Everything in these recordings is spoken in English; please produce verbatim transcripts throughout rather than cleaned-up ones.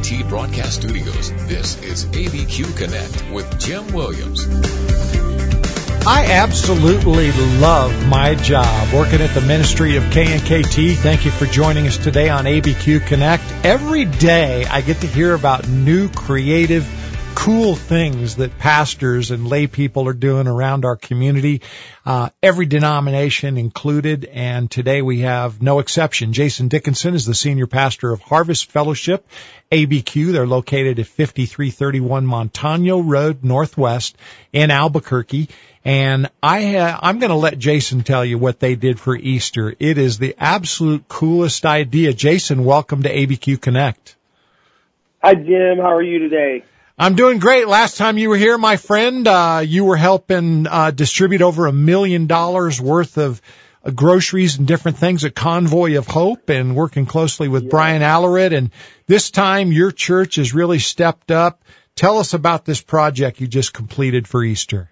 T Broadcast Studios, this is A B Q Connect with Jim Williams. I absolutely love my job working at the ministry of K N K T. Thank you for joining us today on A B Q Connect. Every day I get to hear about new, creative, cool things that pastors and lay people are doing around our community, uh, every denomination included. And today we have no exception. Jason Dickinson is the senior pastor of Harvest Fellowship, A B Q. They're located at fifty-three thirty-one Montano Road Northwest in Albuquerque. And I, uh, I'm going to let Jason tell you what they did for Easter. It is the absolute coolest idea. Jason, welcome to A B Q Connect. Hi, Jim. How are you today? I'm doing great. Last time you were here, my friend, uh, you were helping uh, distribute over a million dollars worth of uh, groceries and different things at Convoy of Hope and working closely with yeah. Brian Allared. And this time your church has really stepped up. Tell us about this project you just completed for Easter.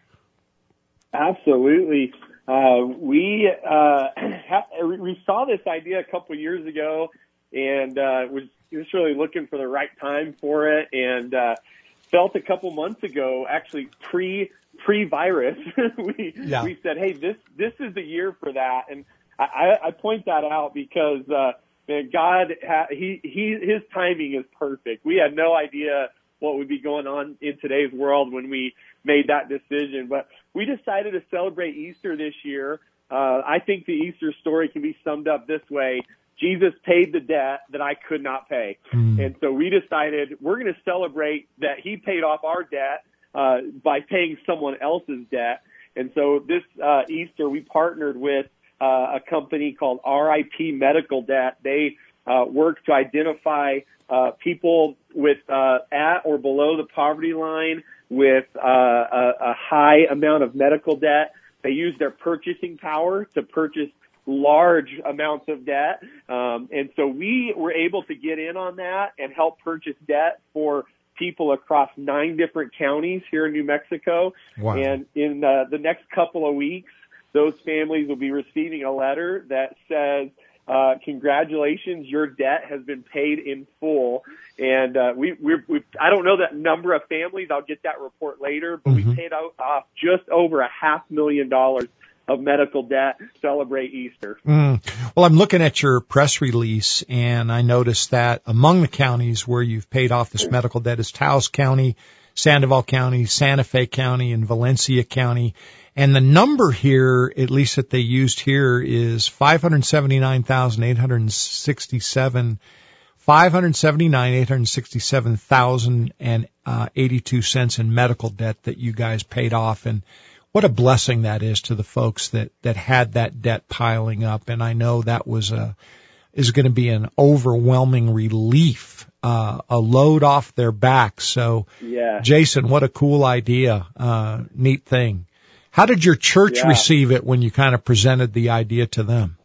Absolutely. Uh, we, uh, ha- we saw this idea a couple of years ago and, uh, was just really looking for the right time for it and, uh, felt a couple months ago, actually pre, pre-virus, we, yeah. we said, hey, this, this is the year for that. And I, I point that out because, uh, man, God, ha- he, he, his timing is perfect. We had no idea what would be going on in today's world when we made that decision. But we decided to celebrate Easter this year. Uh, I think the Easter story can be summed up this way. Jesus paid the debt that I could not pay. Mm. And so we decided we're going to celebrate that he paid off our debt uh, by paying someone else's debt. And so this uh, Easter, we partnered with uh, a company called R I P Medical Debt. They uh, work to identify uh, people with uh, at or below the poverty line with uh, a, a high amount of medical debt. They use their purchasing power to purchase large amounts of debt. Um, and so we were able to get in on that and help purchase debt for people across nine different counties here in New Mexico. Wow. And in uh, the next couple of weeks, those families will be receiving a letter that says, Uh, congratulations, your debt has been paid in full. And, uh, we, we, we, I don't know that number of families. I'll get that report later, but mm-hmm. we paid out, off just over a half million dollars of medical debt to celebrate Easter. Mm. Well, I'm looking at your press release and I noticed that among the counties where you've paid off this medical debt is Taos County, Sandoval County, Santa Fe County, and Valencia County. And the number here, at least that they used here, is five hundred seventy-nine thousand eight hundred sixty-seven, five hundred seventy-nine thousand eight hundred sixty-seven thousand and eighty-two cents in medical debt that you guys paid off. And what a blessing that is to the folks that, that had that debt piling up. And I know that was a, is going to be an overwhelming relief, uh, a load off their backs. So, yeah. Jason, what a cool idea, uh, neat thing. How did your church yeah. receive it when you kind of presented the idea to them?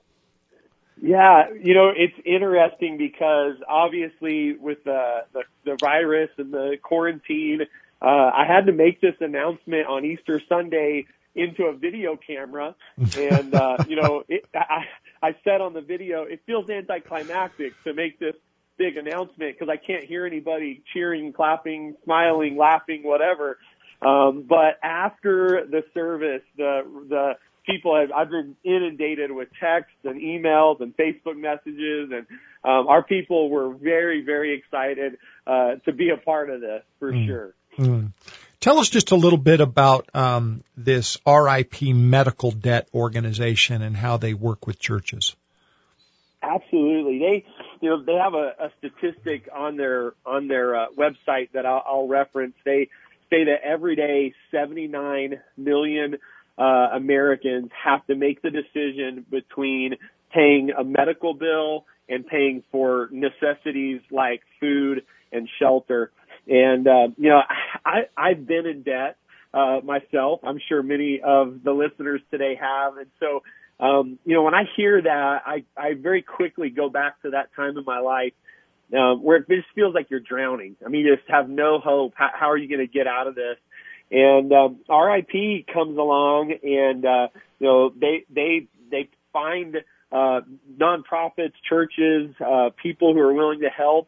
Yeah, you know, it's interesting because obviously with the, the, the virus and the quarantine, uh, I had to make this announcement on Easter Sunday into a video camera. And, uh, you know, it, I, I said on the video, it feels anticlimactic to make this big announcement because I can't hear anybody cheering, clapping, smiling, laughing, whatever. Um, but after the service, the, the people have, I've been inundated with texts and emails and Facebook messages and, um, our people were very, very excited, uh, to be a part of this for mm. sure. Mm. Tell us just a little bit about, um, this R I P Medical Debt Organization and how they work with churches. Absolutely. They, you know, they have a, a statistic on their, on their, uh, website that I'll, I'll reference. They, say that every day seventy-nine million uh, Americans have to make the decision between paying a medical bill and paying for necessities like food and shelter. And, uh, you know, I, I've been in debt uh, myself. I'm sure many of the listeners today have. And so, um, you know, when I hear that, I, I very quickly go back to that time in my life Um, where it just feels like you're drowning. I mean, you just have no hope. How, how are you going to get out of this? And um, R I P comes along, and uh, you know they they they find uh, nonprofits, churches, uh, people who are willing to help, and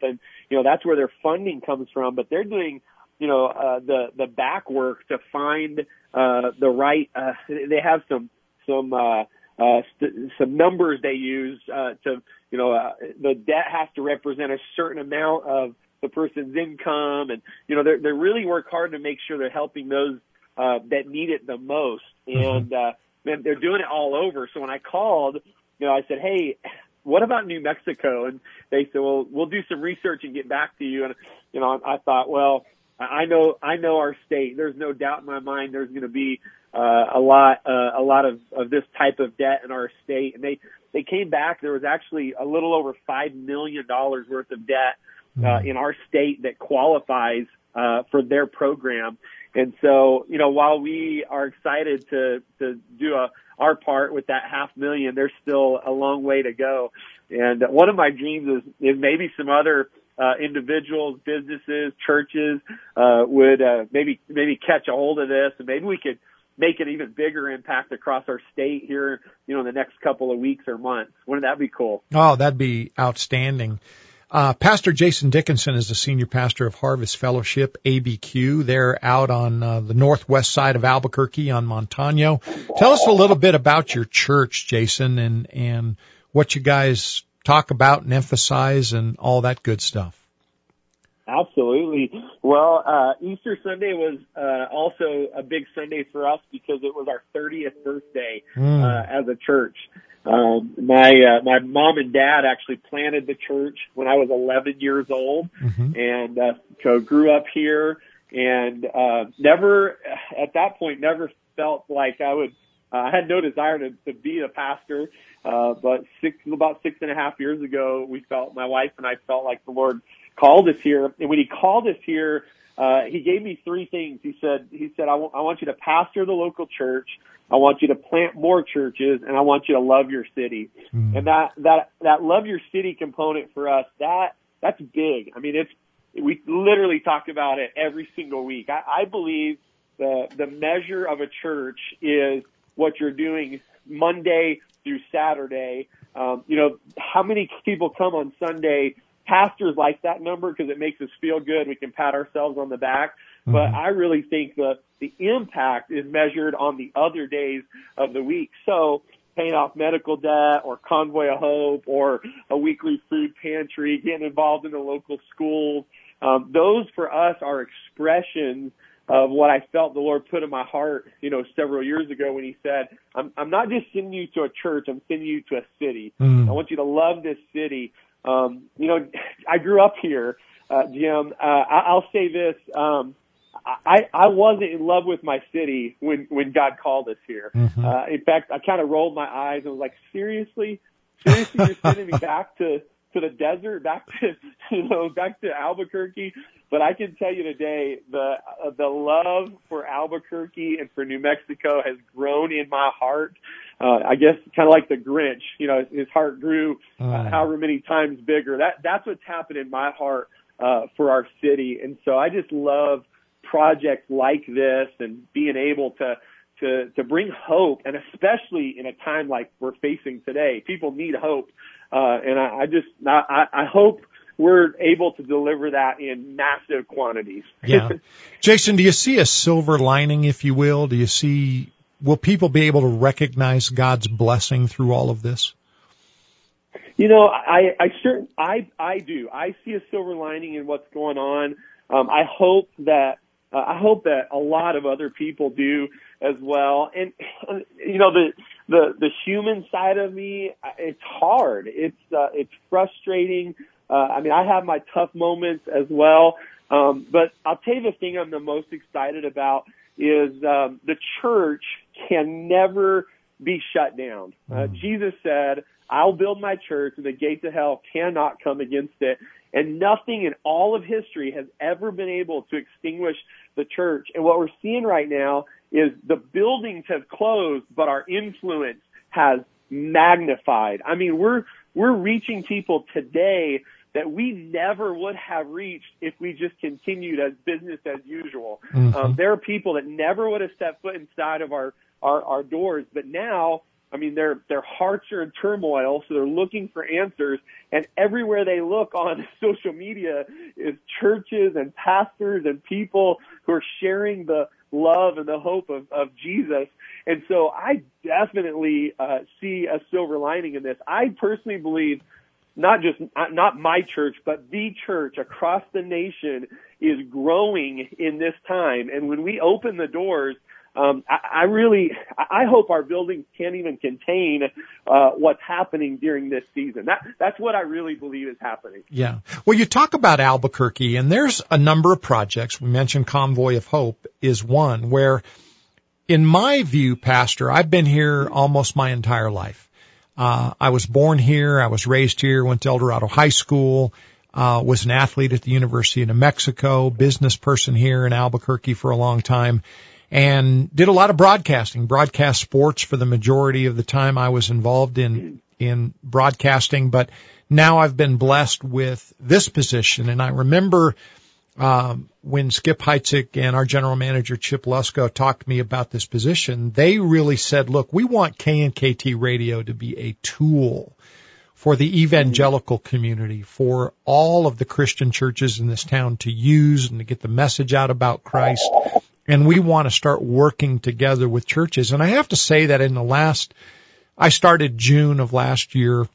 you know, that's where their funding comes from, but they're doing, you know, uh, the, the back work to find, uh, the right, uh, they have some, some, uh, uh, st- some numbers they use, uh, to, you know, uh, the debt has to represent a certain amount of the person's income. And, you know, they they really work hard to make sure they're helping those, uh, that need it the most. And, uh, man, they're doing it all over. So when I called, you know, I said, hey, what about New Mexico? And they said, well, we'll do some research and get back to you. And, you know, I thought, well, I know, I know our state. There's no doubt in my mind there's going to be, uh, a lot, uh, a lot of, of this type of debt in our state. And they, they came back. There was actually a little over five million dollars worth of debt, uh, in our state that qualifies, uh, for their program. And so, you know, while we are excited to, to do a, our part with that half million, there's still a long way to go. And one of my dreams is, is maybe some other, uh, individuals, businesses, churches, uh, would, uh, maybe, maybe catch a hold of this, and maybe we could make an even bigger impact across our state here, you know, in the next couple of weeks or months. Wouldn't that be cool? Oh, that'd be outstanding. Uh, Pastor Jason Dickinson is the senior pastor of Harvest Fellowship, A B Q. They're out on uh, the northwest side of Albuquerque on Montano. Tell us a little bit about your church, Jason, and, and what you guys talk about and emphasize and all that good stuff. Absolutely. Well, uh, Easter Sunday was, uh, also a big Sunday for us because it was our thirtieth birthday, mm. uh, as a church. Um, my, uh, my mom and dad actually planted the church when I was eleven years old, mm-hmm. and, uh, so grew up here and, uh, never, at that point, never felt like I would, uh, I had no desire to, to be a pastor. Uh, but six, about six and a half years ago, we felt, my wife and I felt like the Lord called us here. And when he called us here, uh, he gave me three things. He said, he said, I, w- I want you to pastor the local church. I want you to plant more churches, and I want you to love your city. Mm. And that, that, that love your city component for us, that, that's big. I mean, it's, we literally talk about it every single week. I, I believe the, the measure of a church is what you're doing Monday through Saturday. Um, you know, how many people come on Sunday? Pastors like that number because it makes us feel good. We can pat ourselves on the back. Mm-hmm. But I really think the, the impact is measured on the other days of the week. So paying off medical debt or Convoy of Hope or a weekly food pantry, getting involved in the local schools. Um, those for us are expressions of what I felt the Lord put in my heart, you know, several years ago when he said, I'm, I'm not just sending you to a church, I'm sending you to a city. Mm. I want you to love this city. Um, you know, I grew up here, uh, Jim. Uh, I, I'll say this, um, I, I wasn't in love with my city when, when God called us here. Mm-hmm. Uh, in fact, I kind of rolled my eyes and was like, seriously? Seriously, you're sending me back to, to the desert, back to, you know, back to Albuquerque? But I can tell you today, the, uh, the love for Albuquerque and for New Mexico has grown in my heart. Uh, I guess kind of like the Grinch, you know, his heart grew uh, mm. however many times bigger. That, that's what's happened in my heart, uh, for our city. And so I just love projects like this and being able to, to, to bring hope, and especially in a time like we're facing today. People need hope. Uh, and I, I just, I, I hope we're able to deliver that in massive quantities. Yeah. Jason, do you see a silver lining, if you will? Do you see, will people be able to recognize God's blessing through all of this? You know, I, I certain, I, I do. I see a silver lining in what's going on. Um, I hope that, uh, I hope that a lot of other people do as well. And, you know, the, the, the human side of me, it's hard. It's, uh, it's frustrating. Uh, I mean, I have my tough moments as well. Um, but I'll tell you the thing I'm the most excited about is, um, the church can never be shut down. Uh, Jesus said, I'll build my church and the gates of hell cannot come against it. And nothing in all of history has ever been able to extinguish the church. And what we're seeing right now is the buildings have closed, but our influence has magnified. I mean, we're, we're reaching people today that we never would have reached if we just continued as business as usual. Mm-hmm. Um, there are people that never would have stepped foot inside of our, our, our doors, but now I mean, their their hearts are in turmoil, so they're looking for answers. And everywhere they look on social media is churches and pastors and people who are sharing the love and the hope of, of Jesus. And so I definitely uh, see a silver lining in this. I personally believe not just, not my church, but the church across the nation is growing in this time. And when we open the doors, um, I, I really, I hope our buildings can't even contain uh, what's happening during this season. That, that's what I really believe is happening. Yeah. Well, you talk about Albuquerque, and there's a number of projects. We mentioned Convoy of Hope is one where, in my view, Pastor, I've been here almost my entire life. Uh, I was born here. I was raised here, went to El Dorado High School, uh, was an athlete at the University of New Mexico, business person here in Albuquerque for a long time, and did a lot of broadcasting, broadcast sports for the majority of the time I was involved in, in broadcasting. But now I've been blessed with this position. And I remember, um, when Skip Heitzig and our general manager, Chip Lusko, talked to me about this position, they really said, look, we want K N K T Radio to be a tool for the evangelical community, for all of the Christian churches in this town to use and to get the message out about Christ. And we want to start working together with churches. And I have to say that in the last, I started June of last year,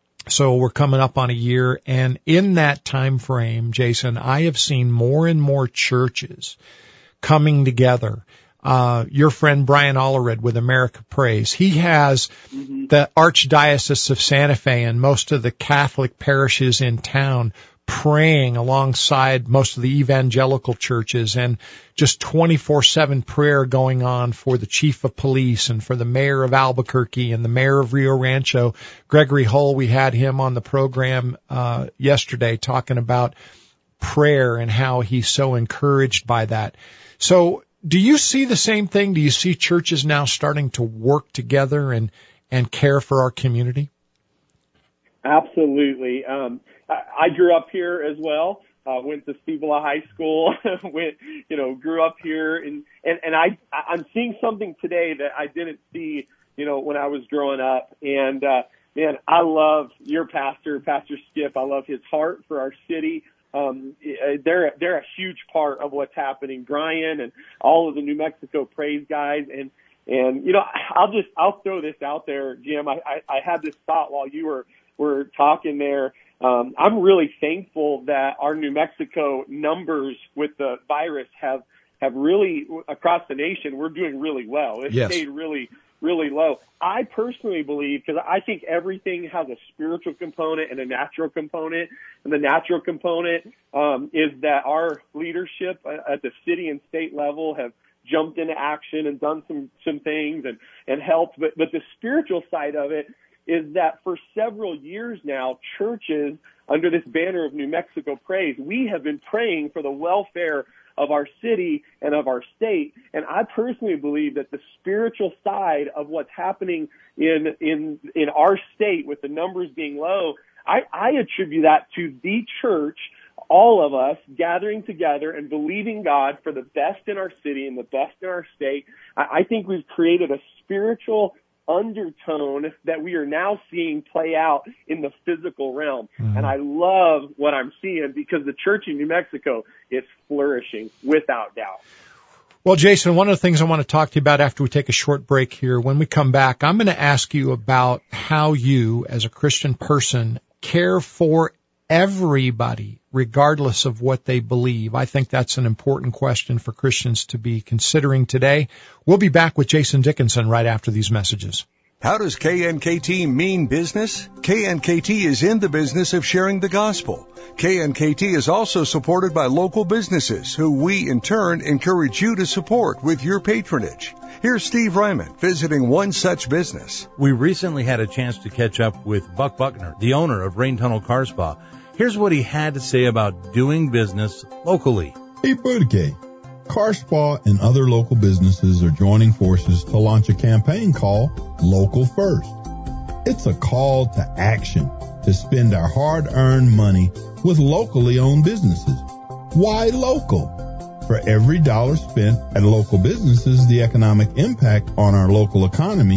so we're coming up on a year. And in that time frame, Jason, I have seen more and more churches coming together. Uh, your friend Brian Allered with America Praise, he has mm-hmm. the Archdiocese of Santa Fe and most of the Catholic parishes in town praying alongside most of the evangelical churches, and just twenty-four seven prayer going on for the chief of police and for the mayor of Albuquerque and the mayor of Rio Rancho. Gregory Hull, we had him on the program uh yesterday talking about prayer and how he's so encouraged by that. So do you see the same thing? Do you see churches now starting to work together and, and care for our community? Absolutely. Um, I, I grew up here as well. Uh, went to Cibola High School. went, you know, grew up here, and and and I I'm seeing something today that I didn't see, you know, when I was growing up. And uh, man, I love your pastor, Pastor Skip. I love his heart for our city. Um, they're they're a huge part of what's happening. Brian and all of the New Mexico Praise guys, and and you know, I'll just I'll throw this out there, Jim. I I, I had this thought while you were. We're talking there. Um, I'm really thankful that our New Mexico numbers with the virus have, have really, across the nation, we're doing really well. It's yes. stayed really, really low. I personally believe, because I think everything has a spiritual component and a natural component, and the natural component um, is that our leadership at the city and state level have jumped into action and done some, some things and, and helped. But, but the spiritual side of it is that for several years now, churches under this banner of New Mexico Praise, we have been praying for the welfare of our city and of our state. And I personally believe that the spiritual side of what's happening in in in our state with the numbers being low, I, I attribute that to the church, all of us gathering together and believing God for the best in our city and the best in our state. I, I think we've created a spiritual undertone that we are now seeing play out in the physical realm. Mm-hmm. And I love what I'm seeing because the church in New Mexico is flourishing without doubt. Well, Jason, one of the things I want to talk to you about after we take a short break here, when we come back, I'm going to ask you about how you, as a Christian person, care for everybody, regardless of what they believe. I think that's an important question for Christians to be considering today. We'll be back with Jason Dickinson right after these messages. How does K N K T mean business? K N K T is in the business of sharing the gospel. K N K T is also supported by local businesses who we, in turn, encourage you to support with your patronage. Here's Steve Ryman visiting one such business. We recently had a chance to catch up with Buck Buckner, the owner of Rain Tunnel Car Spa. Here's what he had to say about doing business locally. Hey, Birdgate. Car Spa and other local businesses are joining forces to launch a campaign called Local First. It's a call to action to spend our hard-earned money with locally owned businesses. Why local? For every dollar spent at local businesses, the economic impact on our local economy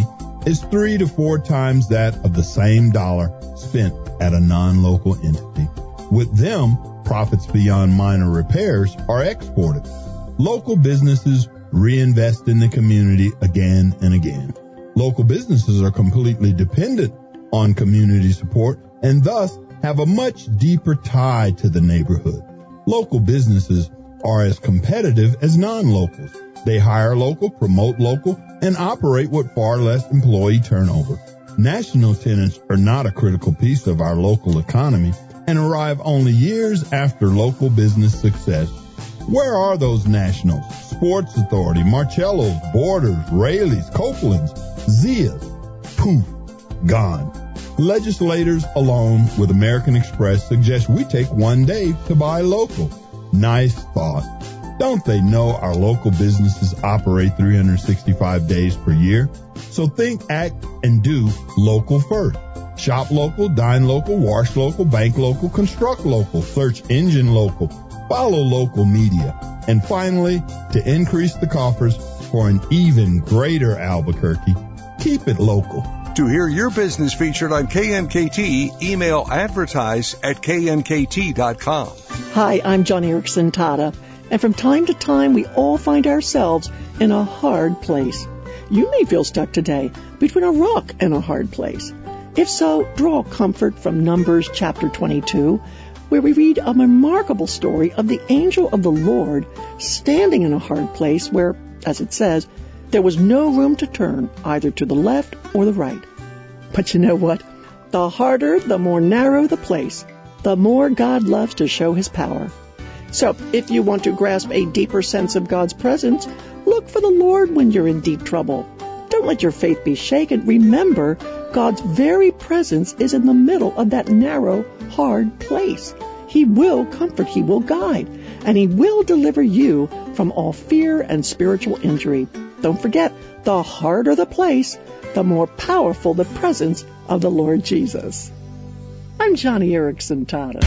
is three to four times that of the same dollar spent at a non-local entity. With them, profits beyond minor repairs are exported. Local businesses reinvest in the community again and again. Local businesses are completely dependent on community support and thus have a much deeper tie to the neighborhood. Local businesses are as competitive as non-locals. They hire local, promote local, and operate with far less employee turnover. National tenants are not a critical piece of our local economy and arrive only years after local business success. Where are those nationals? Sports Authority, Marcello's, Borders, Raley's, Copeland's, Zia's. Poof, gone. Legislators, along with American Express, suggest we take one day to buy local. Nice thought. Don't they know our local businesses operate three hundred sixty-five days per year? So think, act, and do local first. Shop local, dine local, wash local, bank local, construct local, search engine local, follow local media. And finally, to increase the coffers for an even greater Albuquerque, keep it local. To hear your business featured on K N K T, email advertise at K N K T dot com. Hi, I'm John Erickson Tata, and from time to time we all find ourselves in a hard place. You may feel stuck today between a rock and a hard place. If so, draw comfort from Numbers chapter twenty-two, where we read a remarkable story of the angel of the Lord standing in a hard place where, as it says, there was no room to turn either to the left or the right. But you know what? The harder, the more narrow the place, the more God loves to show his power. So if you want to grasp a deeper sense of God's presence, look for the Lord when you're in deep trouble. Don't let your faith be shaken. Remember, God's very presence is in the middle of that narrow, hard place. He will comfort, he will guide, and he will deliver you from all fear and spiritual injury. Don't forget, the harder the place, the more powerful the presence of the Lord Jesus. I'm Johnny Erickson Tata.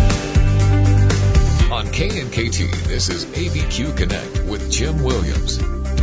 On K N K T, this is A B Q Connect with Jim Williams.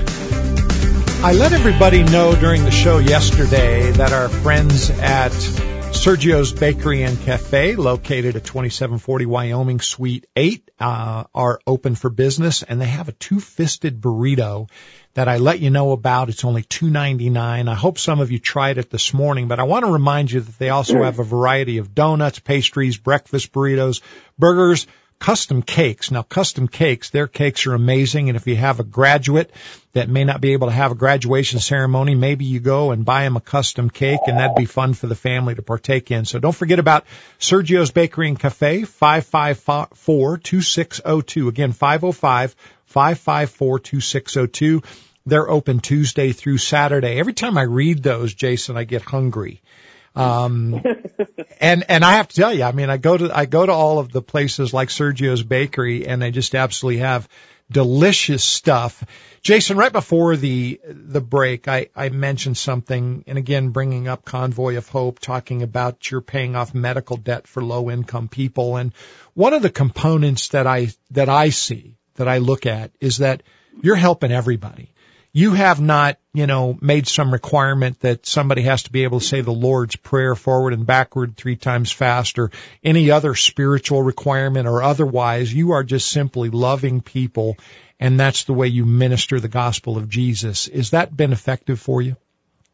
I let everybody know during the show yesterday that our friends at Sergio's Bakery and Cafe, located at twenty-seven forty Wyoming Suite eight, uh, are open for business, and they have a two-fisted burrito that I let you know about. It's only two ninety-nine. I hope some of you tried it this morning, but I want to remind you that they also have a variety of donuts, pastries, breakfast burritos, burgers, custom cakes. Now, custom cakes, their cakes are amazing, and if you have a graduate that may not be able to have a graduation ceremony, maybe you go and buy them a custom cake, and that'd be fun for the family to partake in. So don't forget about Sergio's Bakery and Cafe, five five four, two six zero two. Again, five oh five, five five four, two six zero two. They're open Tuesday through Saturday. Every time I read those, Jason, I get hungry. Um, and, and I have to tell you, I mean, I go to, I go to all of the places like Sergio's Bakery, and they just absolutely have delicious stuff. Jason, right before the, the break, I, I mentioned something, and again, bringing up Convoy of Hope, talking about you're paying off medical debt for low income people. And one of the components that I, that I see, that I look at is that you're helping everybody. You have not, you know, made some requirement that somebody has to be able to say the Lord's Prayer forward and backward three times fast, or any other spiritual requirement or otherwise. You are just simply loving people, and that's the way you minister the gospel of Jesus. Has that been effective for you?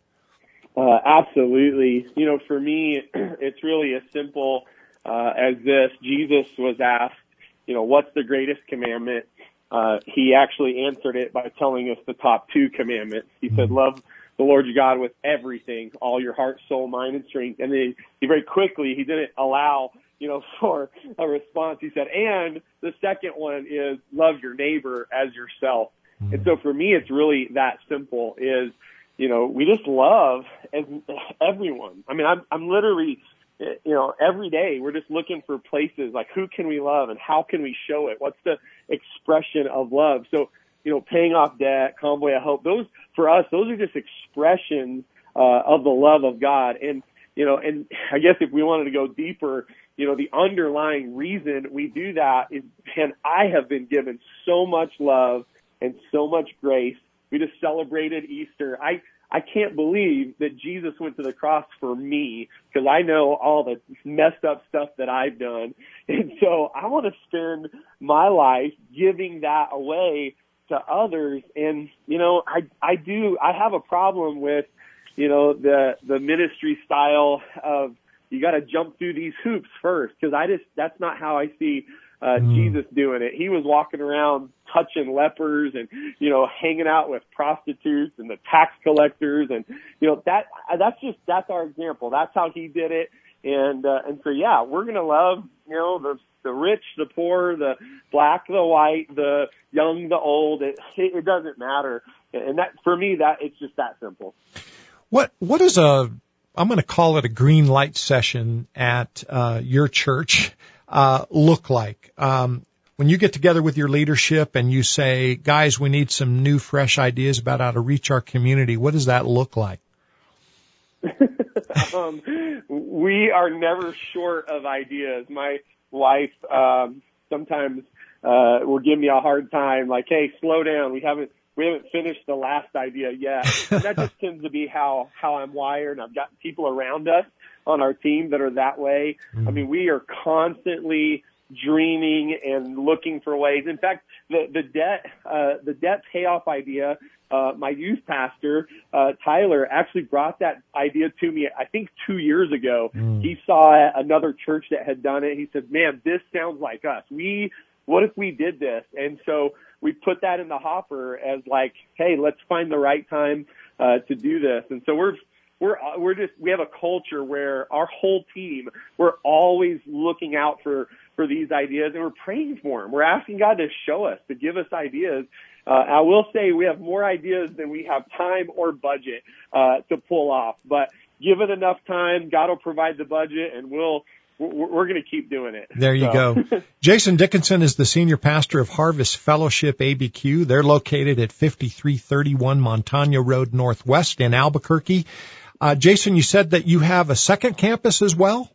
Uh, absolutely. You know, for me, it's really as simple uh, as this. Jesus was asked, you know, what's the greatest commandment? Uh, he actually answered it by telling us the top two commandments. He said, love the Lord your God with everything, all your heart, soul, mind, and strength. And then he very quickly, he didn't allow, you know, for a response. He said, and the second one is love your neighbor as yourself. Mm-hmm. And so for me, it's really that simple is, you know, we just love everyone. I mean, I'm, I'm literally, you know, every day we're just looking for places like who can we love and how can we show it? What's the expression of love? So, you know, paying off debt, Convoy of Hope, those for us, those are just expressions uh, of the love of God. And, you know, and I guess if we wanted to go deeper, you know, the underlying reason we do that is, and I have been given so much love and so much grace. We just celebrated Easter. I, I can't believe that Jesus went to the cross for me because I know all the messed up stuff that I've done. And so I want to spend my life giving that away to others. And, you know, I, I do, I have a problem with, you know, the, the ministry style of you got to jump through these hoops first because I just, that's not how I see Uh, mm. Jesus doing it. He was walking around touching lepers and, you know, hanging out with prostitutes and the tax collectors. And, you know, that, that's just, that's our example. That's how he did it. And, uh, and so, yeah, we're going to love, you know, the, the rich, the poor, the black, the white, the young, the old. It, it doesn't matter. And that, for me, that, it's just that simple. What, what is a, I'm going to call it a green light session at, uh, your church? Uh, look like? Um, when you get together with your leadership and you say, guys, we need some new, fresh ideas about how to reach our community, what does that look like? um, we are never short of ideas. My wife um, sometimes uh, will give me a hard time, like, hey, slow down. We haven't we haven't finished the last idea yet. And that just tends to be how, how I'm wired. I've got people around us on our team that are that way. Mm. I mean, we are constantly dreaming and looking for ways. In fact, the, the debt, uh, the debt payoff idea, uh, my youth pastor, uh, Tyler actually brought that idea to me, I think two years ago. Mm. He saw another church that had done it. He said, man, this sounds like us. We, what if we did this? And so we put that in the hopper as like, hey, let's find the right time, uh, to do this. And so we're, We're, we're just, we have a culture where our whole team, we're always looking out for, for these ideas and we're praying for them. We're asking God to show us, to give us ideas. Uh, I will say we have more ideas than we have time or budget, uh, to pull off, but given enough time, God will provide the budget and we'll, we're going to keep doing it. There you so. go. Jason Dickinson is the senior pastor of Harvest Fellowship A B Q. They're located at fifty-three thirty-one Montano Road Northwest in Albuquerque. Uh, Jason, you said that you have a second campus as well?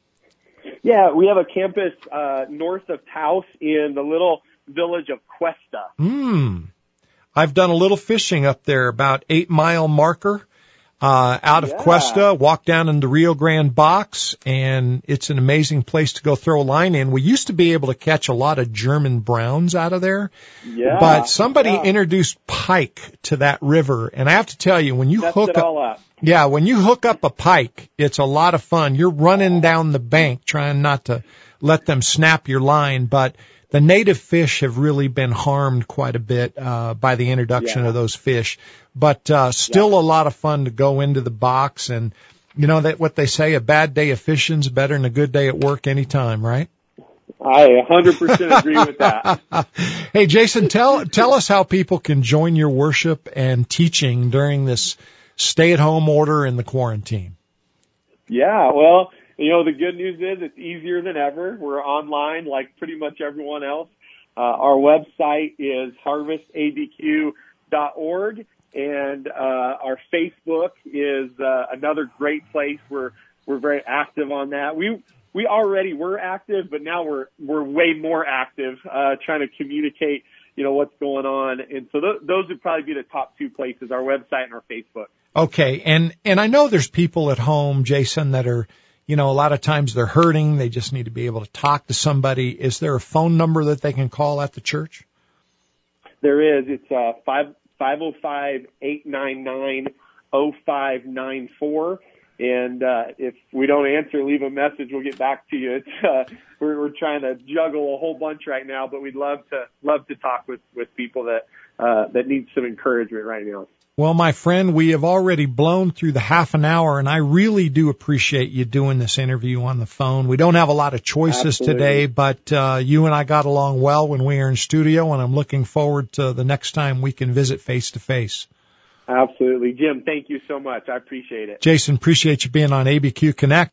Yeah, we have a campus uh, north of Taos in the little village of Cuesta. Hmm. I've done a little fishing up there, about eight mile marker. Uh, out of yeah. Cuesta, walk down into Rio Grande Box, and it's an amazing place to go throw a line in. We used to be able to catch a lot of German browns out of there, yeah, but somebody yeah. introduced pike to that river, and I have to tell you, when you Messed hook it up, all up, yeah, when you hook up a pike, it's a lot of fun. You're running down the bank trying not to let them snap your line, but the native fish have really been harmed quite a bit uh by the introduction yeah. of those fish. But uh still yeah. a lot of fun to go into the box, and you know that what they say, a bad day of fishing's better than a good day at work anytime, right? I one hundred percent agree with that. Hey, Jason, tell tell us how people can join your worship and teaching during this stay-at-home order and the quarantine. Yeah, well, you know, the good news is it's easier than ever. We're online like pretty much everyone else. Uh, our website is harvest a b q dot org, and uh, our Facebook is uh, another great place. We're we're very active on that. We we already were active, but now we're we're way more active, uh, trying to communicate, you know, what's going on. And so th- those would probably be the top two places: our website and our Facebook. Okay, and and I know there's people at home, Jason, that are, you know, a lot of times they're hurting. They just need to be able to talk to somebody. Is there a phone number that they can call at the church? There is. It's uh, five five zero five eight nine nine zero five nine four. And uh, if we don't answer, leave a message. We'll get back to you. It's, uh, we're, we're trying to juggle a whole bunch right now, but we'd love to love to talk with, with people that uh, that need some encouragement right now. Well, my friend, we have already blown through the half an hour, and I really do appreciate you doing this interview on the phone. We don't have a lot of choices Absolutely. today, but uh, you and I got along well when we were in studio, and I'm looking forward to the next time we can visit face-to-face. Absolutely. Jim, thank you so much. I appreciate it. Jason, appreciate you being on A B Q Connect.